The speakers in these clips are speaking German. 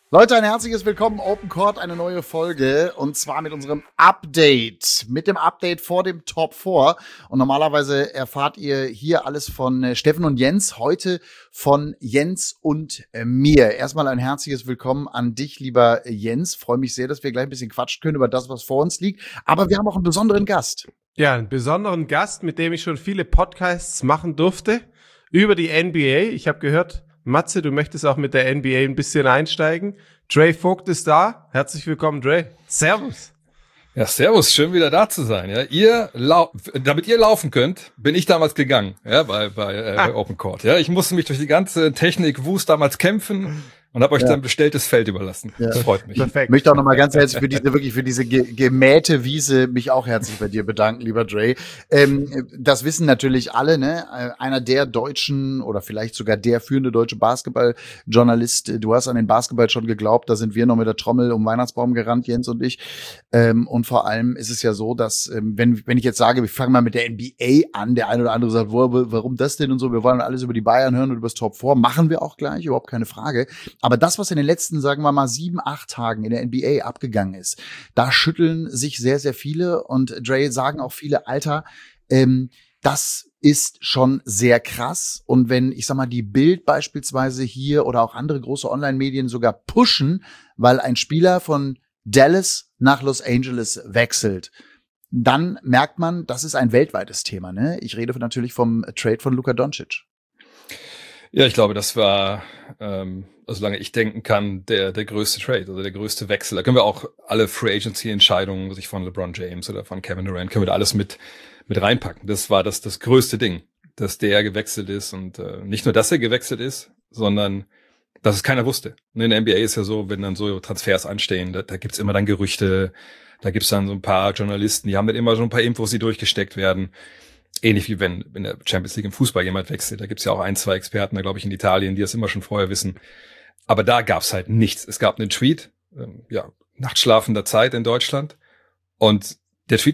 Leute, ein herzliches Willkommen, Open Court, eine neue Folge und zwar mit unserem Update, mit dem Update vor dem Top 4 und normalerweise erfahrt ihr hier alles von Steffen und Jens, heute von Jens und mir. Erstmal ein herzliches Willkommen an dich, lieber Jens, freue mich sehr, dass wir gleich ein bisschen quatschen können über das, was vor uns liegt, aber wir haben auch einen besonderen Gast. Ja, einen besonderen Gast, mit dem ich schon viele Podcasts machen durfte über die NBA. Ich habe gehört, Matze, du möchtest auch mit der NBA ein bisschen einsteigen. Dre Vogt ist da. Herzlich willkommen, Dre. Servus. Ja, servus. Schön wieder da zu sein. Ja, damit ihr laufen könnt, bin ich damals gegangen, ja, bei Open Court. Ja, ich musste mich durch die ganze Technik-Wust damals kämpfen und habe euch dann bestelltes Feld überlassen. Ja. Das freut mich. Perfekt. Ich möchte auch nochmal ganz herzlich für diese gemähte Wiese mich auch herzlich bei dir bedanken, lieber Dre. Das wissen natürlich alle, ne? Einer der deutschen oder vielleicht sogar der führende deutsche Basketballjournalist. Du hast an den Basketball schon geglaubt, da sind wir noch mit der Trommel um Weihnachtsbaum gerannt, Jens und ich. Und vor allem ist es ja so, dass, wenn ich jetzt sage, wir fangen mal mit der NBA an, der eine oder andere sagt, warum das denn und so, wir wollen alles über die Bayern hören und über das Top 4, machen wir auch gleich, überhaupt keine Frage. Aber das, was in den letzten, sagen wir mal, 7, 8 Tagen in der NBA abgegangen ist, da schütteln sich sehr, sehr viele und Dre sagen auch viele, Alter, das ist schon sehr krass. Und wenn, ich sag mal, die Bild beispielsweise hier oder auch andere große Online-Medien sogar pushen, weil ein Spieler von Dallas nach Los Angeles wechselt, dann merkt man, das ist ein weltweites Thema, ne? Ich rede natürlich vom Trade von Luka Doncic. Ja, ich glaube, das war, solange ich denken kann, der größte Trade, also der größte Wechsel. Da können wir auch alle Free Agency Entscheidungen, sich von LeBron James oder von Kevin Durant, können wir da alles mit reinpacken. Das war das größte Ding, dass der gewechselt ist und nicht nur, dass er gewechselt ist, sondern dass es keiner wusste. Und in der NBA ist ja so, wenn dann so Transfers anstehen, da gibt's immer dann Gerüchte, da gibt's dann so ein paar Journalisten, die haben dann immer so ein paar Infos, die durchgesteckt werden. Ähnlich wie wenn in der Champions League im Fußball jemand wechselt. Da gibt's ja auch 1, 2 Experten, da glaube ich in Italien, die das immer schon vorher wissen. Aber da gab's halt nichts. Es gab einen Tweet, nachtschlafender Zeit in Deutschland. Und der Tweet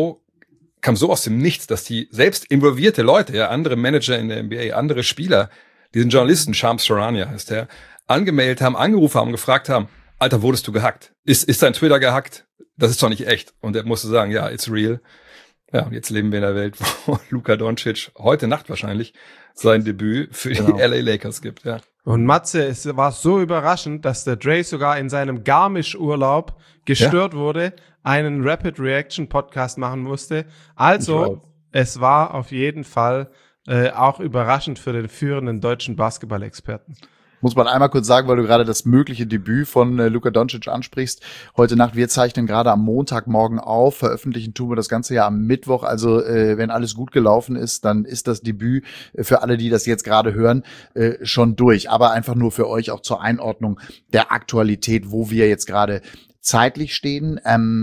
kam so aus dem Nichts, dass die selbst involvierte Leute, ja, andere Manager in der NBA, andere Spieler, diesen Journalisten, Shams Charania heißt der, angemeldet haben, angerufen haben, gefragt haben, Alter, wurdest du gehackt? Ist dein Twitter gehackt? Das ist doch nicht echt. Und er musste sagen, ja, it's real. Ja, und jetzt leben wir in einer Welt, wo Luka Doncic heute Nacht wahrscheinlich sein Debüt für die LA Lakers gibt, ja. Und Matze, es war so überraschend, dass der Dre sogar in seinem Garmisch-Urlaub gestört wurde, einen Rapid Reaction Podcast machen musste. Also, es war auf jeden Fall auch überraschend für den führenden deutschen Basketball-Experten. Muss man einmal kurz sagen, weil du gerade das mögliche Debüt von Luka Doncic ansprichst. Heute Nacht, wir zeichnen gerade am Montagmorgen auf, veröffentlichen tun wir das Ganze ja am Mittwoch. Also wenn alles gut gelaufen ist, dann ist das Debüt für alle, die das jetzt gerade hören, schon durch. Aber einfach nur für euch auch zur Einordnung der Aktualität, wo wir jetzt gerade zeitlich stehen.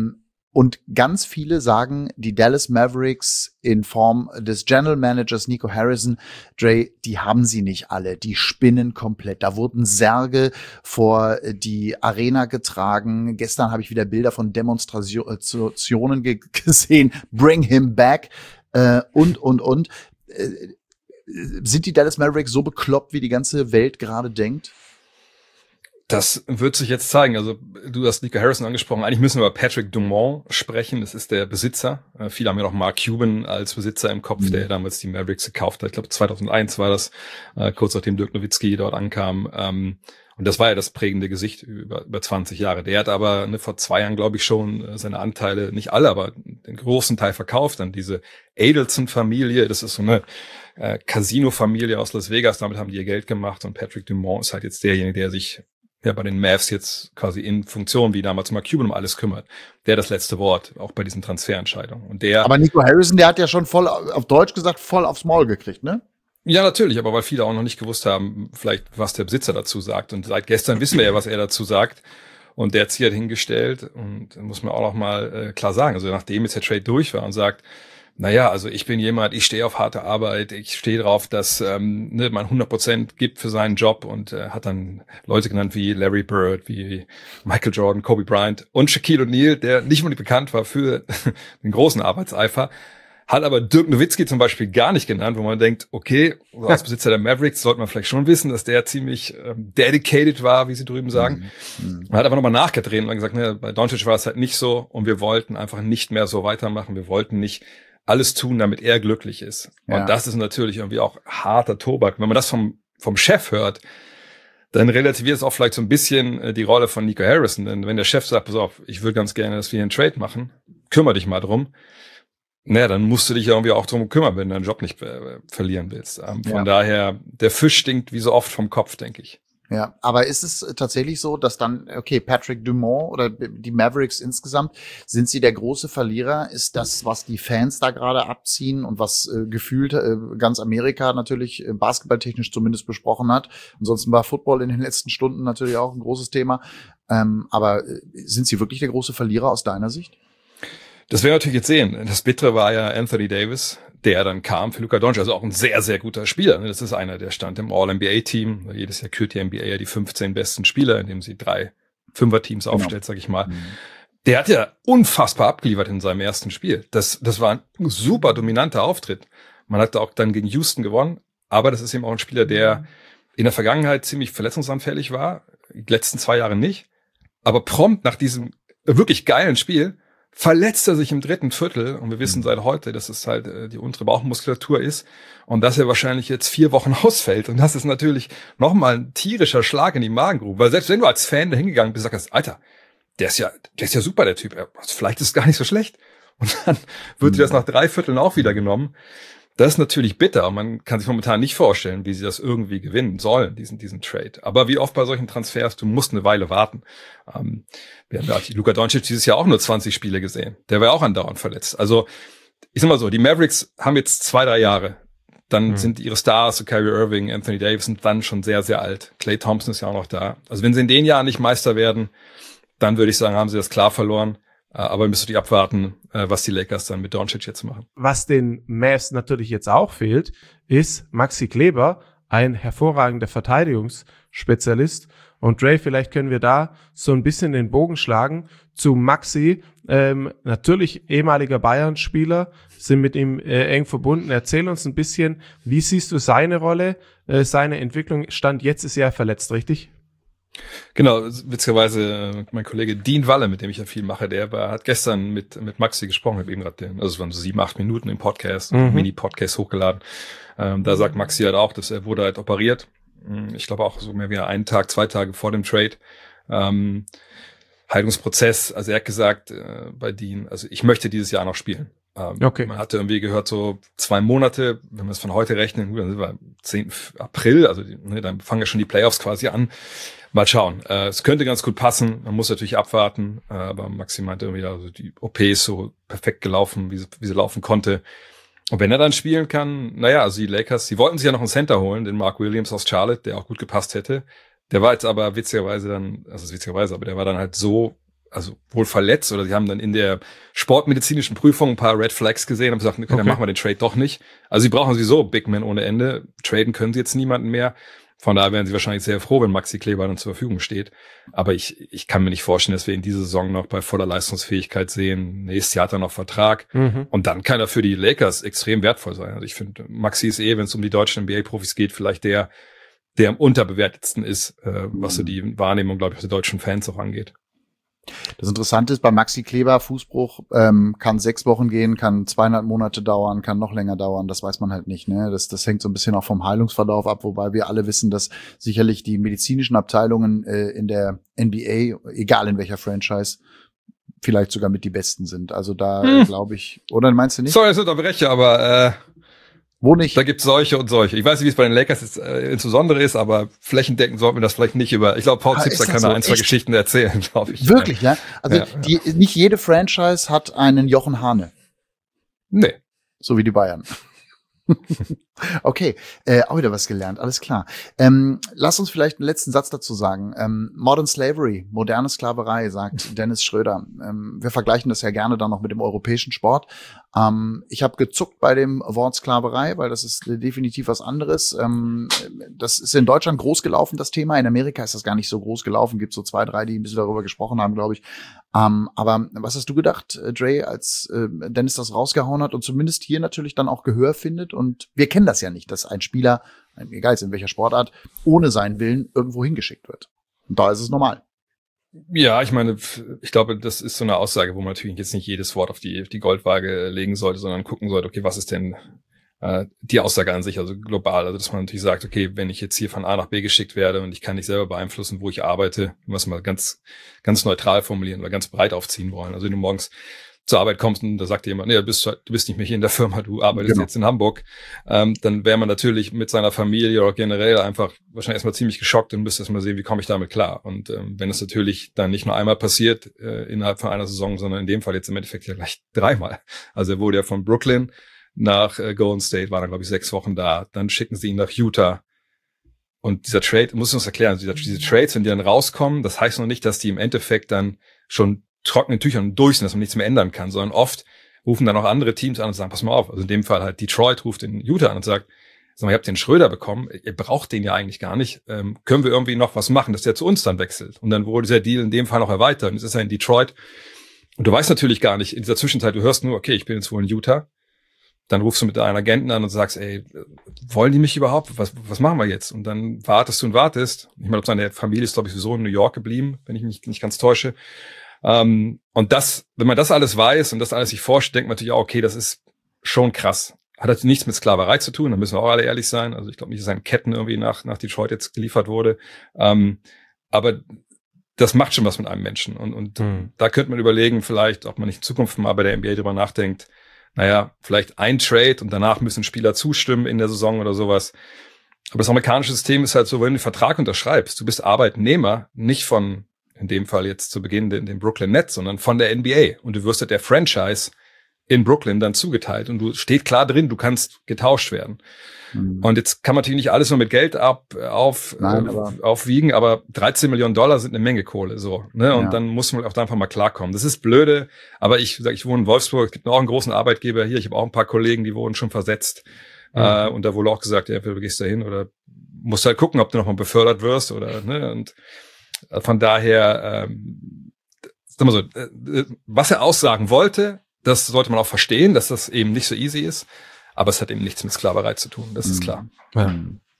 Und ganz viele sagen, die Dallas Mavericks in Form des General Managers Nico Harrison, Dre, die haben sie nicht alle, die spinnen komplett. Da wurden Särge vor die Arena getragen. Gestern habe ich wieder Bilder von Demonstrationen gesehen. Bring him back und. Sind die Dallas Mavericks so bekloppt, wie die ganze Welt gerade denkt? Das wird sich jetzt zeigen. Also du hast Nico Harrison angesprochen. Eigentlich müssen wir über Patrick Dumont sprechen. Das ist der Besitzer. Viele haben ja noch Mark Cuban als Besitzer im Kopf, der damals die Mavericks gekauft hat. Ich glaube 2001 war das, kurz nachdem Dirk Nowitzki dort ankam. Und das war ja das prägende Gesicht über 20 Jahre. Der hat aber vor 2 Jahren, glaube ich, schon seine Anteile, nicht alle, aber den großen Teil verkauft an diese Adelson-Familie. Das ist so eine Casino-Familie aus Las Vegas. Damit haben die ihr Geld gemacht. Und Patrick Dumont ist halt jetzt derjenige, der sich bei den Mavs jetzt quasi in Funktion, wie damals Mark Cuban, um alles kümmert. Der das letzte Wort, auch bei diesen Transferentscheidungen. Und aber Nico Harrison, der hat ja schon voll, auf Deutsch gesagt, voll aufs Maul gekriegt, ne? Ja, natürlich, aber weil viele auch noch nicht gewusst haben, vielleicht, was der Besitzer dazu sagt. Und seit gestern wissen wir ja, was er dazu sagt. Und der hat sich halt hingestellt und muss man auch noch mal klar sagen, also nachdem jetzt der Trade durch war und sagt, naja, also ich bin jemand, ich stehe auf harte Arbeit, ich stehe drauf, dass man 100% gibt für seinen Job und hat dann Leute genannt wie Larry Bird, wie Michael Jordan, Kobe Bryant und Shaquille O'Neal, der nicht unbedingt bekannt war für den großen Arbeitseifer, Hat aber Dirk Nowitzki zum Beispiel gar nicht genannt, wo man denkt, okay, als Besitzer der Mavericks sollte man vielleicht schon wissen, dass der ziemlich dedicated war, wie sie drüben sagen. Man hat aber nochmal nachgedreht und gesagt, ne, bei Doncic war es halt nicht so und wir wollten einfach nicht mehr so weitermachen. Wir wollten nicht alles tun, damit er glücklich ist. Ja. Und das ist natürlich irgendwie auch harter Tobak. Wenn man das vom Chef hört, dann relativiert es auch vielleicht so ein bisschen die Rolle von Nico Harrison. Denn wenn der Chef sagt, pass auf, ich würde ganz gerne, dass wir einen Trade machen, kümmere dich mal drum. Naja, dann musst du dich ja irgendwie auch drum kümmern, wenn du deinen Job nicht verlieren willst. Von daher, der Fisch stinkt wie so oft vom Kopf, denke ich. Ja, aber ist es tatsächlich so, dass dann, okay, Patrick Dumont oder die Mavericks insgesamt, sind sie der große Verlierer? Ist das, was die Fans da gerade abziehen und was gefühlt ganz Amerika natürlich basketballtechnisch zumindest besprochen hat? Ansonsten war Football in den letzten Stunden natürlich auch ein großes Thema. Aber sind sie wirklich der große Verlierer aus deiner Sicht? Das werden wir natürlich jetzt sehen. Das Bittere war ja Anthony Davis, der dann kam für Luka Doncic, also auch ein sehr, sehr guter Spieler. Das ist einer, der stand im All-NBA-Team. Jedes Jahr kürt die NBA ja die 15 besten Spieler, indem sie 3 Fünfer-Teams aufstellt, sag ich mal. Der hat ja unfassbar abgeliefert in seinem ersten Spiel. Das war ein super dominanter Auftritt. Man hat auch dann gegen Houston gewonnen, aber das ist eben auch ein Spieler, der in der Vergangenheit ziemlich verletzungsanfällig war, die letzten 2 Jahre nicht. Aber prompt nach diesem wirklich geilen Spiel verletzt er sich im 3. Viertel und wir wissen seit heute, dass es halt die untere Bauchmuskulatur ist und dass er wahrscheinlich jetzt 4 Wochen ausfällt und das ist natürlich nochmal ein tierischer Schlag in die Magengrube, weil selbst wenn du als Fan da hingegangen bist, sagst, Alter, der ist ja super, der Typ, vielleicht ist es gar nicht so schlecht und dann wird dir das nach 3 Vierteln auch wieder genommen. Das ist natürlich bitter und man kann sich momentan nicht vorstellen, wie sie das irgendwie gewinnen sollen, diesen Trade. Aber wie oft bei solchen Transfers, du musst eine Weile warten. Wir haben ja Luka Doncic dieses Jahr auch nur 20 Spiele gesehen. Der war auch andauernd verletzt. Also ich sag mal so, die Mavericks haben jetzt 2-3 Jahre. Dann sind ihre Stars, so Kyrie Irving, Anthony Davis, sind dann schon sehr, sehr alt. Klay Thompson ist ja auch noch da. Also wenn sie in den Jahren nicht Meister werden, dann würde ich sagen, haben sie das klar verloren. Aber müsst ihr abwarten, was die Lakers dann mit Doncic jetzt machen. Was den Mavs natürlich jetzt auch fehlt, ist Maxi Kleber, ein hervorragender Verteidigungsspezialist. Und Dre, vielleicht können wir da so ein bisschen den Bogen schlagen zu Maxi. Natürlich ehemaliger Bayern-Spieler, sind mit ihm eng verbunden. Erzähl uns ein bisschen, wie siehst du seine Rolle, seine Entwicklung? Stand jetzt ist er verletzt, richtig? Genau, witzigerweise mein Kollege Dean Walle, mit dem ich ja viel mache, hat gestern mit Maxi gesprochen, habe eben gerade also es waren so 7-8 Minuten im Podcast, Mini-Podcast hochgeladen. Da sagt Maxi halt auch, dass er wurde halt operiert. Ich glaube auch so mehr wie 1 Tag, 2 Tage vor dem Trade. Heilungsprozess, also er hat gesagt bei Dean, also ich möchte dieses Jahr noch spielen. Okay. Man hatte irgendwie gehört, so 2 Monate, wenn wir es von heute rechnen, dann sind wir am 10. April, also dann fangen ja schon die Playoffs quasi an. Mal schauen. Es könnte ganz gut passen. Man muss natürlich abwarten. Aber Maxi meinte irgendwie, also die OP ist so perfekt gelaufen, wie sie laufen konnte. Und wenn er dann spielen kann, naja, also die Lakers, die wollten sich ja noch einen Center holen, den Mark Williams aus Charlotte, der auch gut gepasst hätte. Der war jetzt aber witzigerweise aber der war dann halt so, also wohl verletzt oder sie haben dann in der sportmedizinischen Prüfung ein paar Red Flags gesehen und gesagt, okay, dann machen wir den Trade doch nicht. Also sie brauchen sowieso Big Men ohne Ende. Traden können sie jetzt niemanden mehr. Von daher wären sie wahrscheinlich sehr froh, wenn Maxi Kleber dann zur Verfügung steht. Aber ich kann mir nicht vorstellen, dass wir ihn diese Saison noch bei voller Leistungsfähigkeit sehen. Nächstes Jahr hat er noch Vertrag. Und dann kann er für die Lakers extrem wertvoll sein. Also ich finde, Maxi ist wenn es um die deutschen NBA-Profis geht, vielleicht der am unterbewertetsten ist, was so die Wahrnehmung, glaube ich, der deutschen Fans auch angeht. Das Interessante ist, bei Maxi Kleber, Fußbruch, kann 6 Wochen gehen, kann 2,5 Monate dauern, kann noch länger dauern, das weiß man halt nicht, ne? Das hängt so ein bisschen auch vom Heilungsverlauf ab, wobei wir alle wissen, dass sicherlich die medizinischen Abteilungen in der NBA, egal in welcher Franchise, vielleicht sogar mit die besten sind. Also da glaube ich, oder meinst du nicht? Sorry, das ist unterbreche, aber wo nicht? Da gibt's solche und solche. Ich weiß nicht, wie es bei den Lakers jetzt, insbesondere ist, aber flächendeckend sollten wir das vielleicht nicht über. Ich glaube, Paul Zipser kann da 1, 2 Geschichten erzählen, glaube ich. Wirklich, ja? Also nicht jede Franchise hat einen Jochen Hane. Nee. So wie die Bayern. Okay, auch wieder was gelernt, alles klar. Lass uns vielleicht einen letzten Satz dazu sagen. Modern Slavery, moderne Sklaverei, sagt Dennis Schröder. Wir vergleichen das ja gerne dann noch mit dem europäischen Sport. Ich habe gezuckt bei dem Wort Sklaverei, weil das ist definitiv was anderes. Das ist in Deutschland groß gelaufen, das Thema. In Amerika ist das gar nicht so groß gelaufen. Gibt so 2, 3, die ein bisschen darüber gesprochen haben, glaube ich. Aber was hast du gedacht, Dre, als Dennis das rausgehauen hat und zumindest hier natürlich dann auch Gehör findet? Und wir kennen das ja nicht, dass ein Spieler, egal jetzt in welcher Sportart, ohne seinen Willen irgendwo hingeschickt wird. Und da ist es normal. Ja, ich meine, ich glaube, das ist so eine Aussage, wo man natürlich jetzt nicht jedes Wort auf die Goldwaage legen sollte, sondern gucken sollte, okay, was ist denn die Aussage an sich, also global, also dass man natürlich sagt, okay, wenn ich jetzt hier von A nach B geschickt werde und ich kann nicht selber beeinflussen, wo ich arbeite, was mal ganz neutral formulieren oder ganz breit aufziehen wollen. Also wenn du morgens zur Arbeit kommst und da sagt jemand, nee, du bist nicht mehr hier in der Firma, du arbeitest jetzt in Hamburg, dann wäre man natürlich mit seiner Familie oder generell einfach wahrscheinlich erstmal ziemlich geschockt und müsste erstmal sehen, wie komme ich damit klar. Und wenn es natürlich dann nicht nur einmal passiert innerhalb von einer Saison, sondern in dem Fall jetzt im Endeffekt ja gleich 3-mal. Also er wurde ja von Brooklyn nach Golden State, war dann, glaube ich, 6 Wochen da. Dann schicken sie ihn nach Utah. Und dieser Trade, muss ich uns erklären, diese Trades, wenn die dann rauskommen, das heißt noch nicht, dass die im Endeffekt dann schon trockenen Tüchern durch sind, dass man nichts mehr ändern kann, sondern oft rufen dann auch andere Teams an und sagen, pass mal auf. Also in dem Fall halt Detroit ruft in Utah an und sagt, sag mal, ihr habt den Schröder bekommen, ihr braucht den ja eigentlich gar nicht. Können wir irgendwie noch was machen, dass der zu uns dann wechselt? Und dann wurde dieser Deal in dem Fall noch erweitert. Und jetzt ist er in Detroit. Und du weißt natürlich gar nicht, in dieser Zwischenzeit, du hörst nur, okay, ich bin jetzt wohl in Utah. Dann rufst du mit deinem Agenten an und sagst, ey, wollen die mich überhaupt? Was machen wir jetzt? Und dann wartest du und wartest. Ich meine, seine Familie ist, glaube ich, sowieso in New York geblieben, wenn ich mich nicht ganz täusche. Und das, wenn man das alles weiß und das alles sich vorstellt, denkt man natürlich auch, okay, das ist schon krass. Hat natürlich nichts mit Sklaverei zu tun, da müssen wir auch alle ehrlich sein. Also ich glaube nicht, dass ein Ketten irgendwie nach Detroit jetzt geliefert wurde. Aber das macht schon was mit einem Menschen. Und da könnte man überlegen, vielleicht, ob man nicht in Zukunft mal bei der NBA drüber nachdenkt, naja, vielleicht ein Trade und danach müssen Spieler zustimmen in der Saison oder sowas. Aber das amerikanische System ist halt so, wenn du den Vertrag unterschreibst, du bist Arbeitnehmer, nicht von, in dem Fall jetzt zu Beginn den Brooklyn Nets, sondern von der NBA. Und du wirst halt der Franchise in Brooklyn dann zugeteilt. Und du steht klar drin, du kannst getauscht werden. Und jetzt kann man natürlich nicht alles nur mit Geld aufwiegen, aber $13 Millionen sind eine Menge Kohle, so, ne? Und dann muss man auch da einfach mal klarkommen. Das ist blöde, aber ich wohne in Wolfsburg, es gibt auch einen großen Arbeitgeber hier, ich habe auch ein paar Kollegen, die wurden schon versetzt. Und da wurde auch gesagt, ja, du gehst da hin oder musst halt gucken, ob du nochmal befördert wirst oder, ne? Und von daher, sag mal so, was er aussagen wollte, das sollte man auch verstehen, dass das eben nicht so easy ist. Aber es hat eben nichts mit Sklaverei zu tun, das ist klar. Ja.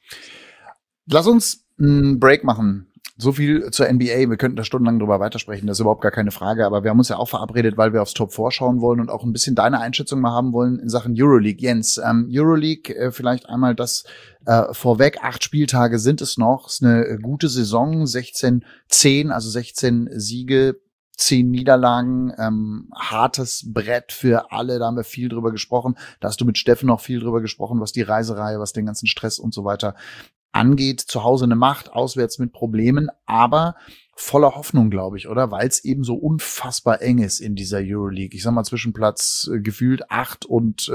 Lass uns einen Break machen. So viel zur NBA. Wir könnten da stundenlang drüber weitersprechen, das ist überhaupt gar keine Frage. Aber wir haben uns ja auch verabredet, weil wir aufs Top 4 schauen wollen und auch ein bisschen deine Einschätzung mal haben wollen in Sachen Euroleague. Jens, Euroleague, vielleicht einmal das vorweg. 8 Spieltage sind es noch. Es ist eine gute Saison, 16-10, also 16 Siege, 10 Niederlagen, hartes Brett für alle, da haben wir viel drüber gesprochen. Da hast du mit Steffen noch viel drüber gesprochen, was die Reiserei, was den ganzen Stress und so weiter angeht. Zu Hause eine Macht, auswärts mit Problemen, aber voller Hoffnung, glaube ich, oder? Weil es eben so unfassbar eng ist in dieser Euroleague. Ich sag mal, zwischen Platz gefühlt 8 und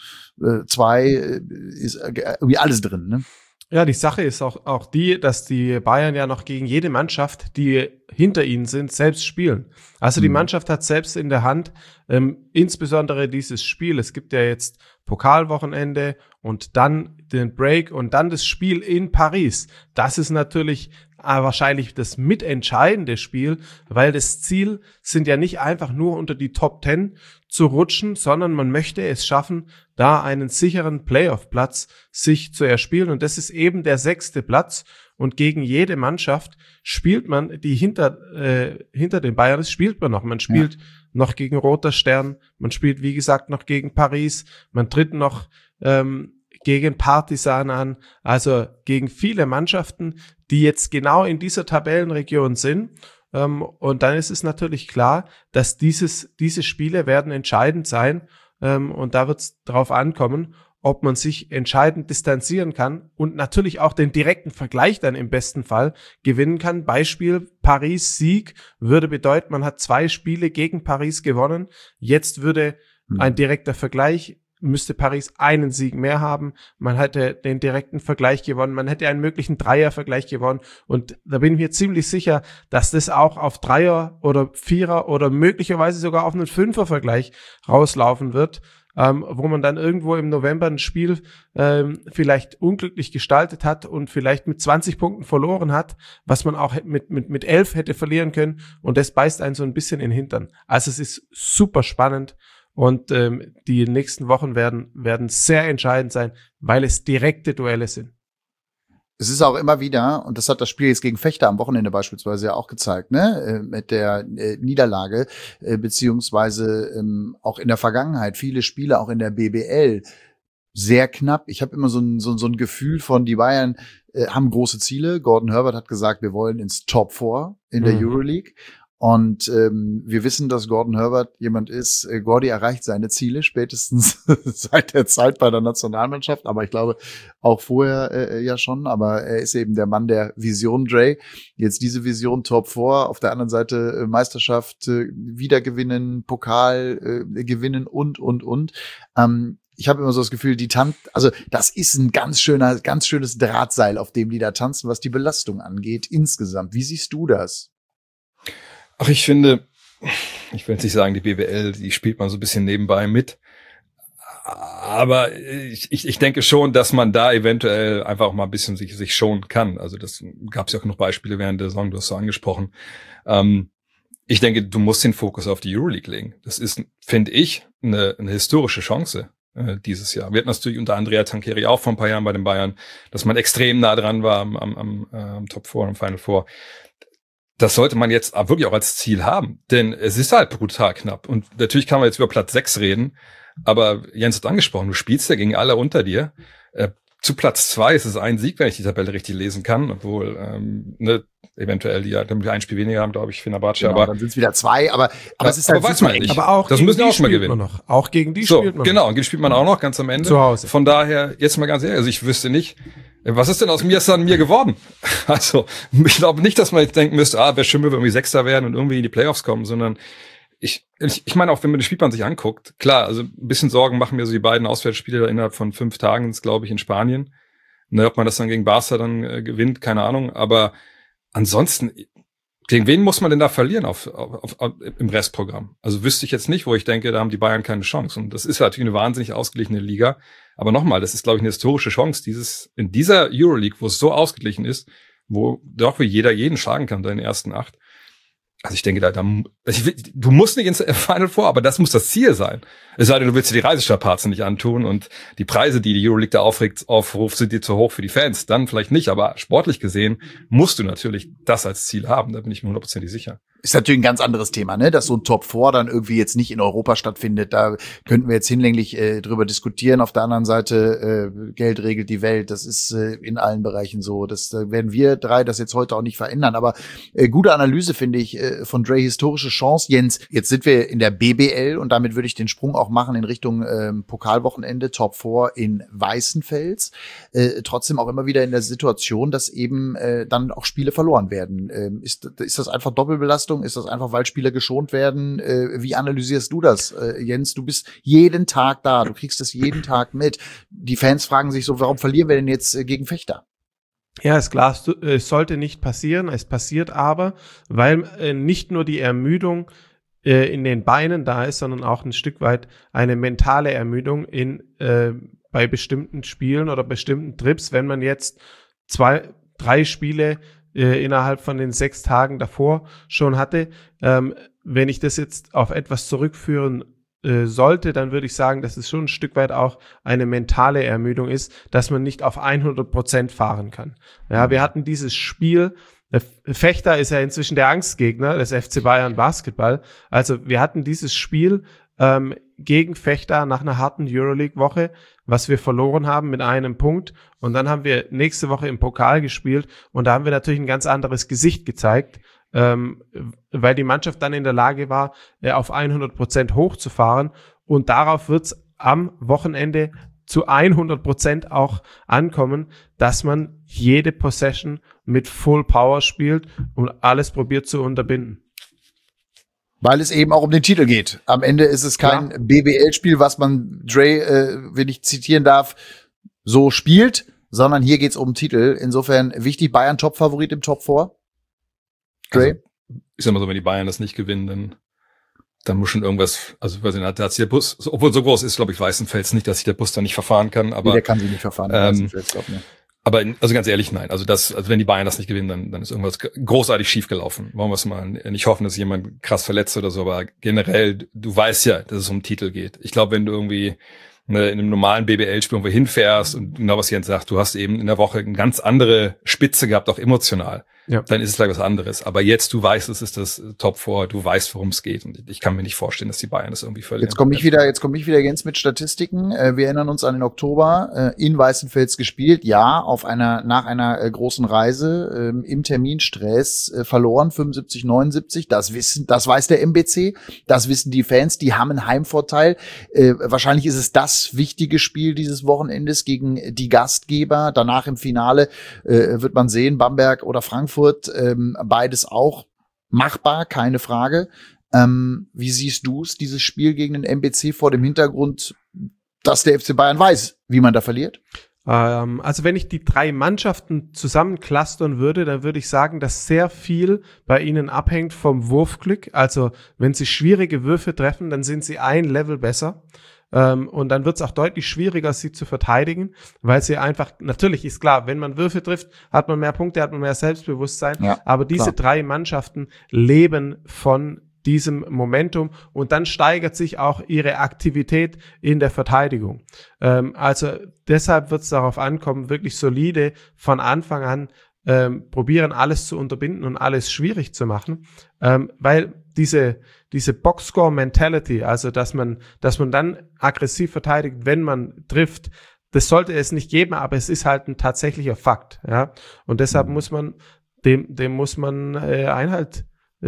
2 ist irgendwie alles drin, ne? Ja, die Sache ist auch die, dass die Bayern ja noch gegen jede Mannschaft, die hinter ihnen sind, selbst spielen. Also die Mannschaft hat selbst in der Hand, insbesondere dieses Spiel. Es gibt ja jetzt Pokalwochenende und dann den Break und dann das Spiel in Paris. Das ist natürlich wahrscheinlich das mitentscheidende Spiel, weil das Ziel sind ja nicht einfach nur unter die Top 10 zu rutschen, sondern man möchte es schaffen, da einen sicheren Playoff-Platz sich zu erspielen. Und das ist eben der 6. Platz. Und gegen jede Mannschaft spielt man, die hinter den Bayern ist, spielt man noch. Man spielt noch gegen Roter Stern. Man spielt, wie gesagt, noch gegen Paris. Man tritt noch gegen Partizan an. Also gegen viele Mannschaften, die jetzt genau in dieser Tabellenregion sind. Und dann ist es natürlich klar, dass diese Spiele werden entscheidend sein. Und da wird es darauf ankommen, ob man sich entscheidend distanzieren kann und natürlich auch den direkten Vergleich dann im besten Fall gewinnen kann. Beispiel Paris-Sieg würde bedeuten, man hat 2 Spiele gegen Paris gewonnen. Jetzt würde ein direkter Vergleich müsste Paris einen Sieg mehr haben. Man hätte den direkten Vergleich gewonnen. Man hätte einen möglichen Dreier-Vergleich gewonnen. Und da bin ich mir ziemlich sicher, dass das auch auf Dreier- oder Vierer- oder möglicherweise sogar auf einen Fünfer-Vergleich rauslaufen wird, wo man dann irgendwo im November ein Spiel vielleicht unglücklich gestaltet hat und vielleicht mit 20 Punkten verloren hat, was man auch mit 11 hätte verlieren können. Und das beißt einen so ein bisschen in den Hintern. Also es ist super spannend. Und die nächsten Wochen werden sehr entscheidend sein, weil es direkte Duelle sind. Es ist auch immer wieder, und das hat das Spiel jetzt gegen Fechter am Wochenende beispielsweise ja auch gezeigt, ne, mit der Niederlage, beziehungsweise auch in der Vergangenheit, viele Spiele auch in der BBL, sehr knapp. Ich habe immer so ein Gefühl von, die Bayern haben große Ziele. Gordon Herbert hat gesagt, wir wollen ins Top 4 in der Euroleague. Und wir wissen, dass Gordon Herbert jemand ist, Gordy erreicht seine Ziele spätestens seit der Zeit bei der Nationalmannschaft, aber ich glaube auch vorher ja schon, aber er ist eben der Mann der Vision, Dre. Jetzt diese Vision Top 4, auf der anderen Seite Meisterschaft wieder gewinnen, Pokal gewinnen und. Ich habe immer so das Gefühl, also das ist ein ganz schönes Drahtseil, auf dem die da tanzen, was die Belastung angeht insgesamt. Wie siehst du das? Ach, ich finde, ich will jetzt nicht sagen, die BWL, die spielt man so ein bisschen nebenbei mit. Aber ich denke schon, dass man da eventuell einfach auch mal ein bisschen sich schonen kann. Also das gab es ja auch noch Beispiele während der Saison, du hast so angesprochen. Ich denke, du musst den Fokus auf die Euroleague legen. Das ist, finde ich, eine historische Chance dieses Jahr. Wir hatten das natürlich unter Andrea Trinchieri auch vor ein paar Jahren bei den Bayern, dass man extrem nah dran war am Top 4, am Final Four. Das sollte man jetzt wirklich auch als Ziel haben, denn es ist halt brutal knapp. Und natürlich kann man jetzt über Platz 6 reden, aber Jens hat angesprochen, du spielst ja gegen alle unter dir. Zu Platz 2 ist es ein Sieg, wenn ich die Tabelle richtig lesen kann, obwohl eventuell die ein Spiel weniger haben, glaube ich, Fenerbahce. Genau, aber dann sind es wieder 2, aber es ist halt weiß man nicht. Aber auch das gegen müssen die auch schon mal spielt gewinnen. man noch. Auch gegen die So, spielt man genau, noch. und die spielt man auch noch ganz am Ende. Zu Hause. Von daher, jetzt mal ganz ehrlich, also ich wüsste nicht, was ist denn aus mir geworden? Also, ich glaube nicht, dass man jetzt denken müsste, wäre schön, wenn wir irgendwie Sechster werden und irgendwie in die Playoffs kommen, sondern ich meine auch, wenn man den Spielplan sich anguckt, klar, also ein bisschen Sorgen machen mir so die beiden Auswärtsspiele da innerhalb von 5 Tagen, das glaube ich, in Spanien. Ne, ob man das dann gegen Barca dann gewinnt, keine Ahnung, aber ansonsten, gegen wen muss man denn da verlieren im Restprogramm? Also wüsste ich jetzt nicht, wo ich denke, da haben die Bayern keine Chance. Und das ist natürlich eine wahnsinnig ausgeglichene Liga. Aber nochmal, das ist, glaube ich, eine historische Chance, in dieser Euroleague, wo es so ausgeglichen ist, wo doch jeder jeden schlagen kann, da in den ersten 8. Also ich denke, du musst nicht ins Final Four, aber das muss das Ziel sein. Es sei denn, du willst dir die Reisestrapazen nicht antun und die Preise, die Euroleague da aufruft, sind dir zu hoch für die Fans. Dann vielleicht nicht, aber sportlich gesehen musst du natürlich das als Ziel haben. Da bin ich mir 100% sicher. Ist natürlich ein ganz anderes Thema, ne? Dass so ein Top 4 dann irgendwie jetzt nicht in Europa stattfindet. Da könnten wir jetzt hinlänglich drüber diskutieren. Auf der anderen Seite, Geld regelt die Welt. Das ist in allen Bereichen so. Das werden wir 3 das jetzt heute auch nicht verändern. Aber gute Analyse, finde ich, von Dre, historische Chance. Jens, jetzt sind wir in der BBL und damit würde ich den Sprung auch machen in Richtung Pokalwochenende, Top 4 in Weißenfels. Trotzdem auch immer wieder in der Situation, dass eben dann auch Spiele verloren werden. Ist das einfach Doppelbelastung? Ist das einfach, weil Spieler geschont werden? Wie analysierst du das, Jens? Du bist jeden Tag da, du kriegst das jeden Tag mit. Die Fans fragen sich so, warum verlieren wir denn jetzt gegen Fechter? Ja, ist klar, es sollte nicht passieren, es passiert aber, weil nicht nur die Ermüdung in den Beinen da ist, sondern auch ein Stück weit eine mentale Ermüdung bei bestimmten Spielen oder bestimmten Trips, wenn man jetzt 2, 3 Spiele innerhalb von den 6 Tagen davor schon hatte. Wenn ich das jetzt auf etwas zurückführen sollte, dann würde ich sagen, dass es schon ein Stück weit auch eine mentale Ermüdung ist, dass man nicht auf 100% fahren kann. Ja, wir hatten dieses Spiel, Fechter ist ja inzwischen der Angstgegner des FC Bayern Basketball. Also wir hatten dieses Spiel gegen Fechter nach einer harten Euroleague-Woche, was wir verloren haben mit 1 Punkt. Und dann haben wir nächste Woche im Pokal gespielt und da haben wir natürlich ein ganz anderes Gesicht gezeigt, weil die Mannschaft dann in der Lage war, auf 100% hochzufahren. Und darauf wird es am Wochenende zu 100% auch ankommen, dass man jede Possession mit Full Power spielt und alles probiert zu unterbinden. Weil es eben auch um den Titel geht. Am Ende ist es kein BBL-Spiel, was man Dre, wenn ich zitieren darf, so spielt, sondern hier geht's um den Titel. Insofern wichtig, Bayern Top-Favorit im Top 4. Dre? Also, ich sag mal so, wenn die Bayern das nicht gewinnen, dann muss schon irgendwas, also weiß ich nicht, da hat sich der Bus, obwohl so groß ist, glaube ich, Weißenfels nicht, dass sich der Bus da nicht verfahren kann. Aber der kann sich nicht verfahren. Weißenfels, glaub mir. Aber also ganz ehrlich, nein. Also wenn die Bayern das nicht gewinnen, dann ist irgendwas großartig schiefgelaufen. Wollen wir es mal nicht hoffen, dass jemand krass verletzt oder so, aber generell, du weißt ja, dass es um den Titel geht. Ich glaube, wenn du irgendwie in einem normalen BBL-Spiel irgendwo hinfährst und genau was Jens sagt, du hast eben in der Woche eine ganz andere Spitze gehabt, auch emotional. Ja. Dann ist es gleich was anderes. Aber jetzt, du weißt, es ist das Top 4, du weißt, worum es geht. Und ich kann mir nicht vorstellen, dass die Bayern das irgendwie verlieren. Jetzt komme ich wieder Jens mit Statistiken. Wir erinnern uns an den Oktober, in Weißenfels gespielt. Ja, nach einer großen Reise, im Terminstress, verloren, 75-79. Das weiß der MBC. Das wissen die Fans. Die haben einen Heimvorteil. Wahrscheinlich ist es das wichtige Spiel dieses Wochenendes gegen die Gastgeber. Danach im Finale wird man sehen, Bamberg oder Frankfurt. Beides auch machbar, keine Frage. Wie siehst du es, dieses Spiel gegen den MBC vor dem Hintergrund, dass der FC Bayern weiß, wie man da verliert? Also wenn ich die 3 Mannschaften zusammenclustern würde, dann würde ich sagen, dass sehr viel bei ihnen abhängt vom Wurfglück. Also wenn sie schwierige Würfe treffen, dann sind sie ein Level besser. Und dann wird es auch deutlich schwieriger, sie zu verteidigen, weil sie einfach, natürlich ist klar, wenn man Würfe trifft, hat man mehr Punkte, hat man mehr Selbstbewusstsein, ja, aber diese 3 Mannschaften leben von diesem Momentum und dann steigert sich auch ihre Aktivität in der Verteidigung. Also deshalb wird es darauf ankommen, wirklich solide von Anfang an probieren, alles zu unterbinden und alles schwierig zu machen, weil diese Boxscore-Mentality, also dass man dann aggressiv verteidigt, wenn man trifft, das sollte es nicht geben, aber es ist halt ein tatsächlicher Fakt, ja. Und deshalb muss man dem muss man Einhalt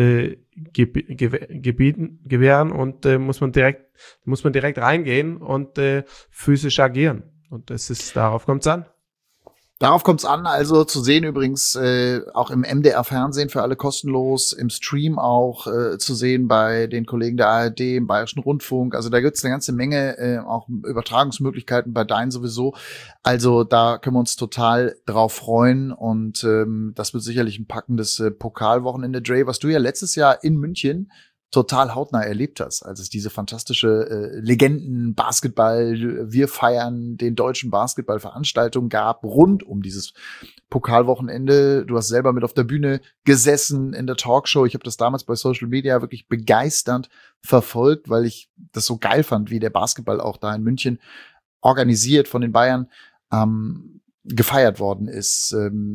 gewähren und muss man direkt reingehen und physisch agieren. Und darauf kommt's an. Darauf kommt es an, also zu sehen übrigens auch im MDR-Fernsehen für alle kostenlos, im Stream auch zu sehen bei den Kollegen der ARD, im Bayerischen Rundfunk. Also da gibt's eine ganze Menge auch Übertragungsmöglichkeiten bei Dein sowieso. Also da können wir uns total drauf freuen und das wird sicherlich ein packendes Pokalwochenende. Dre, was du ja letztes Jahr in München total hautnah erlebt hast, als es diese fantastische Legenden-Basketball, wir feiern den deutschen Basketball-Veranstaltung gab, rund um dieses Pokalwochenende. Du hast selber mit auf der Bühne gesessen in der Talkshow. Ich habe das damals bei Social Media wirklich begeisternd verfolgt, weil ich das so geil fand, wie der Basketball auch da in München organisiert von den Bayern gefeiert worden ist.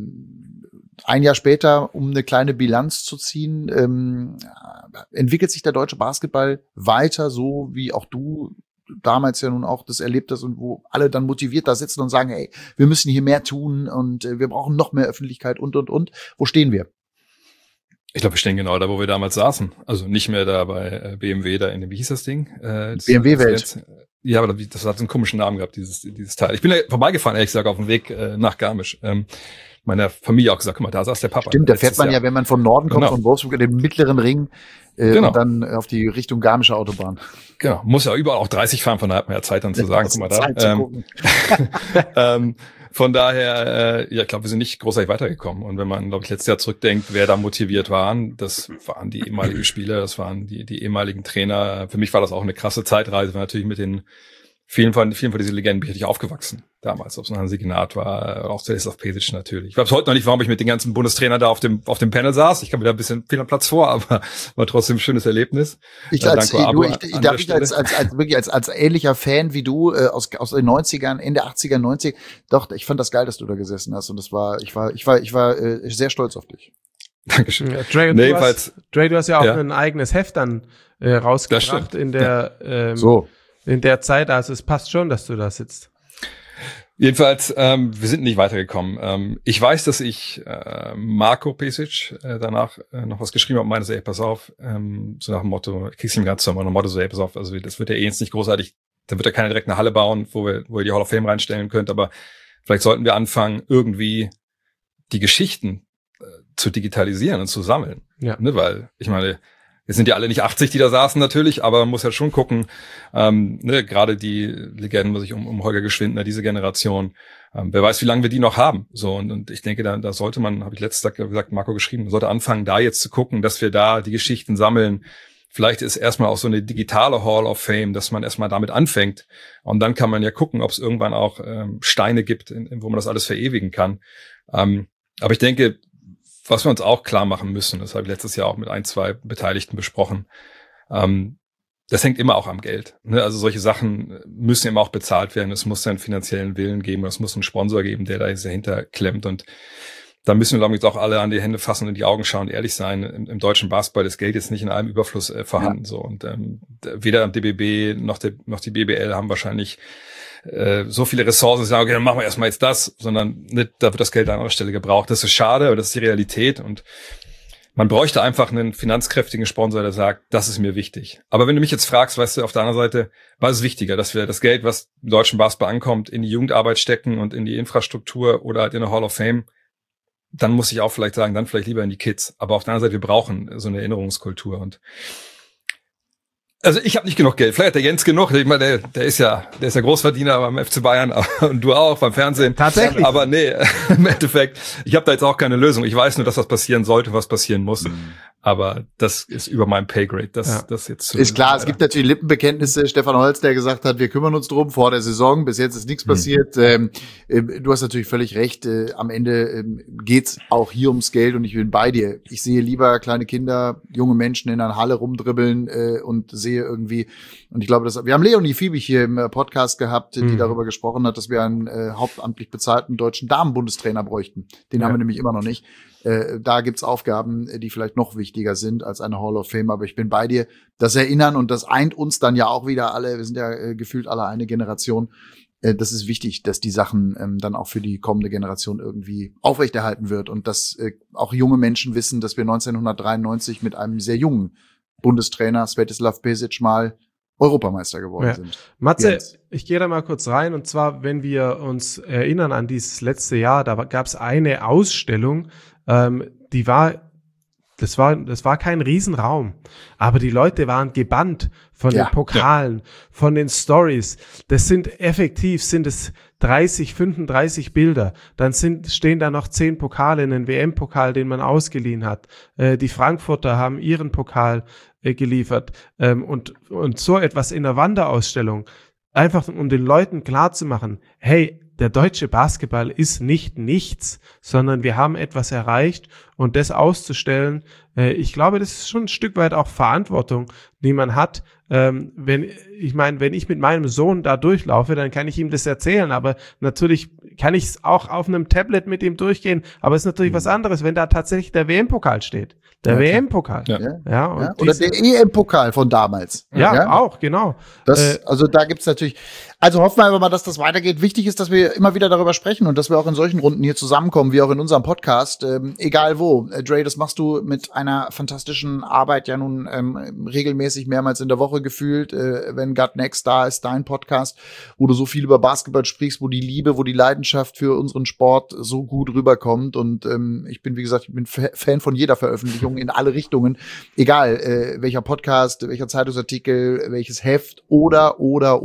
Ein Jahr später, um eine kleine Bilanz zu ziehen, entwickelt sich der deutsche Basketball weiter, so wie auch du damals ja nun auch das erlebt hast und wo alle dann motiviert da sitzen und sagen, hey, wir müssen hier mehr tun und wir brauchen noch mehr Öffentlichkeit und. Wo stehen wir? Ich glaube, wir stehen genau da, wo wir damals saßen. Also nicht mehr da bei BMW, da in dem, wie hieß das Ding? BMW-Welt. Ja, aber das hat so einen komischen Namen gehabt, dieses Teil. Ich bin da vorbeigefahren, ehrlich gesagt, auf dem Weg nach Garmisch. Meiner Familie auch gesagt, guck mal, da saß der Papa. Stimmt, da fährt man ja, wenn man von Norden kommt, von Wolfsburg, in den mittleren Ring und dann auf die Richtung Garmische Autobahn. Genau, muss ja überall auch 30 fahren, von daher hat man ja Zeit dann zu sagen, guck mal da. Von daher, ja, ich glaube, wir sind nicht großartig weitergekommen. Und wenn man, glaube ich, letztes Jahr zurückdenkt, wer da motiviert waren, das waren die ehemaligen Spieler, das waren die ehemaligen Trainer. Für mich war das auch eine krasse Zeitreise, weil natürlich mit den vielen von diesen Legenden bin ich richtig aufgewachsen damals, ob es noch ein Signat war, auch Stanislav Pesic natürlich. Ich weiß heute noch nicht, warum ich mit den ganzen Bundestrainern da auf dem Panel saß. Ich kam mir da ein bisschen viel am Platz vor, aber war trotzdem ein schönes Erlebnis. Als ähnlicher Fan wie du aus den 90ern, Ende 80er, 90, doch, ich fand das geil, dass du da gesessen hast und ich war sehr stolz auf dich. Dankeschön. Ja, Dre, du hast ja auch ein eigenes Heft dann rausgebracht in der in der Zeit, also es passt schon, dass du da sitzt. Jedenfalls, wir sind nicht weitergekommen. Ich weiß, dass ich Marco Pesic danach noch was geschrieben habe, meinte so, ey, pass auf, so nach dem Motto, ich krieg's ihm ganz zusammen, nach dem Motto so, ey, pass auf, also das wird ja jetzt nicht großartig, da wird ja keiner direkt eine Halle bauen, wo ihr die Hall of Fame reinstellen könnt, aber vielleicht sollten wir anfangen, irgendwie die Geschichten zu digitalisieren und zu sammeln. Ja. Ne, weil, ich meine, Jetzt sind ja alle nicht 80, die da saßen natürlich, aber man muss ja schon gucken, gerade die Legenden, was ich um Holger Geschwindner, diese Generation, wer weiß, wie lange wir die noch haben. So, und ich denke, da sollte man, habe ich letztes Tag gesagt, Marco geschrieben, sollte anfangen, da jetzt zu gucken, dass wir da die Geschichten sammeln. Vielleicht ist erstmal auch so eine digitale Hall of Fame, dass man erstmal damit anfängt. Und dann kann man ja gucken, ob es irgendwann auch Steine gibt, wo man das alles verewigen kann. Aber ich denke, was wir uns auch klar machen müssen, das habe ich letztes Jahr auch mit 2 Beteiligten besprochen, das hängt immer auch am Geld. Ne? Also solche Sachen müssen immer auch bezahlt werden. Es muss einen finanziellen Willen geben, es muss einen Sponsor geben, der da dahinter klemmt. Und da müssen wir, glaube ich, jetzt auch alle an die Hände fassen und in die Augen schauen und ehrlich sein. Im deutschen Basketball ist Geld jetzt nicht in allem Überfluss vorhanden. Ja. So. Und weder DBB noch die BBL haben wahrscheinlich so viele Ressourcen, die sagen, okay, dann machen wir erstmal jetzt das, sondern nicht, da wird das Geld an anderer Stelle gebraucht. Das ist schade, aber das ist die Realität und man bräuchte einfach einen finanzkräftigen Sponsor, der sagt, das ist mir wichtig. Aber wenn du mich jetzt fragst, weißt du, auf der anderen Seite, was ist wichtiger, dass wir das Geld, was im deutschen Basketball ankommt, in die Jugendarbeit stecken und in die Infrastruktur oder halt in eine Hall of Fame, dann muss ich auch vielleicht sagen, dann vielleicht lieber in die Kids. Aber auf der anderen Seite, wir brauchen so eine Erinnerungskultur und also ich habe nicht genug Geld. Vielleicht hat der Jens genug. Ich meine, der ist ja Großverdiener beim FC Bayern und du auch beim Fernsehen. Tatsächlich. Aber nee, im Endeffekt, ich habe da jetzt auch keine Lösung. Ich weiß nur, dass das passieren sollte, was passieren muss. Aber das ist über meinem Paygrade. Das jetzt ist klar, es gibt natürlich Lippenbekenntnisse. Stefan Holz, der gesagt hat, wir kümmern uns drum vor der Saison. Bis jetzt ist nichts passiert. Du hast natürlich völlig recht. Am Ende geht's auch hier ums Geld und ich bin bei dir. Ich sehe lieber kleine Kinder, junge Menschen in einer Halle rumdribbeln und sehe irgendwie, und ich glaube, wir haben Leonie Fiebig hier im Podcast gehabt, die darüber gesprochen hat, dass wir einen hauptamtlich bezahlten deutschen Damenbundestrainer bräuchten. Den haben wir nämlich immer noch nicht. Da gibt's Aufgaben, die vielleicht noch wichtiger sind als eine Hall of Fame. Aber ich bin bei dir. Das Erinnern, und das eint uns dann ja auch wieder alle, wir sind ja gefühlt alle eine Generation. Das ist wichtig, dass die Sachen dann auch für die kommende Generation irgendwie aufrechterhalten wird. Und dass auch junge Menschen wissen, dass wir 1993 mit einem sehr jungen Bundestrainer Svetislav Pesic mal Europameister geworden sind. Matze, Jens, ich gehe da mal kurz rein, und zwar, wenn wir uns erinnern an dieses letzte Jahr, da gab es eine Ausstellung, das war kein Riesenraum, aber die Leute waren gebannt von den Pokalen, von den Stories. Das sind 30, 35 Bilder. Dann stehen da noch 10 Pokale, einen WM-Pokal, den man ausgeliehen hat. Die Frankfurter haben ihren Pokal geliefert. Und so etwas in der Wanderausstellung. Einfach, um den Leuten klarzumachen, hey, der deutsche Basketball ist nicht nichts, sondern wir haben etwas erreicht, und das auszustellen, ich glaube, das ist schon ein Stück weit auch Verantwortung, die man hat. Wenn ich mit meinem Sohn da durchlaufe, dann kann ich ihm das erzählen, aber natürlich kann ich es auch auf einem Tablet mit ihm durchgehen, aber es ist natürlich was anderes, wenn da tatsächlich der WM-Pokal steht. Der WM-Pokal. Oder der EM-Pokal von damals. Ja, auch, genau. Also da gibt's natürlich, also hoffen wir einfach mal, dass das weitergeht. Wichtig ist, dass wir immer wieder darüber sprechen und dass wir auch in solchen Runden hier zusammenkommen, wie auch in unserem Podcast, egal wo. Dre, das machst du mit einer fantastischen Arbeit ja nun regelmäßig mehrmals in der Woche gefühlt, wenn Gut Next da ist, dein Podcast, wo du so viel über Basketball sprichst, wo die Liebe, wo die Leidenschaft für unseren Sport so gut rüberkommt, und ich bin, wie gesagt, Fan von jeder Veröffentlichung in alle Richtungen, egal welcher Podcast, welcher Zeitungsartikel, welches Heft oder,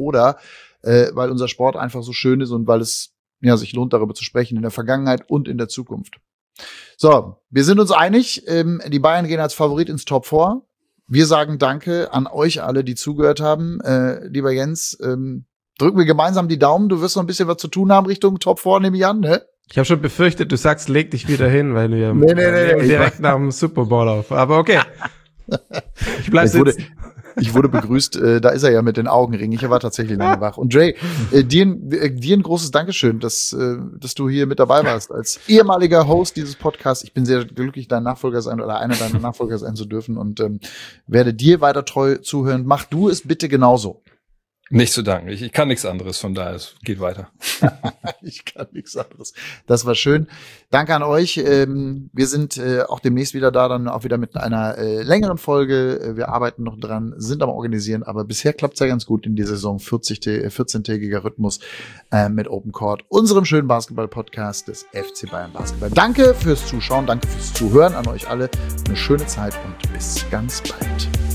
weil unser Sport einfach so schön ist und weil es sich lohnt, darüber zu sprechen, in der Vergangenheit und in der Zukunft. So, wir sind uns einig, die Bayern gehen als Favorit ins Top 4. Wir sagen Danke an euch alle, die zugehört haben. Lieber Jens, drücken wir gemeinsam die Daumen. Du wirst noch ein bisschen was zu tun haben Richtung Top 4, nehme ich an, ne? Ich habe schon befürchtet, du sagst, leg dich wieder hin, weil wir direkt nach dem Super Bowl auf. Aber okay. Ich bleib sitzen. Ich wurde begrüßt, da ist er ja mit den Augenringen. Ich war tatsächlich lange wach. Und Dre, dir ein großes Dankeschön, dass du hier mit dabei warst als ehemaliger Host dieses Podcasts. Ich bin sehr glücklich, dein Nachfolger sein oder einer deiner Nachfolger sein zu dürfen, und werde dir weiter treu zuhören. Mach du es bitte genauso. Nicht zu danken. Ich kann nichts anderes, von daher, es geht weiter. Ich kann nichts anderes. Das war schön. Danke an euch. Wir sind auch demnächst wieder da, dann auch wieder mit einer längeren Folge. Wir arbeiten noch dran, sind am Organisieren, aber bisher klappt es ja ganz gut in dieser Saison. 14-tägiger Rhythmus mit Open Court, unserem schönen Basketball-Podcast des FC Bayern Basketball. Danke fürs Zuschauen, danke fürs Zuhören an euch alle. Eine schöne Zeit und bis ganz bald.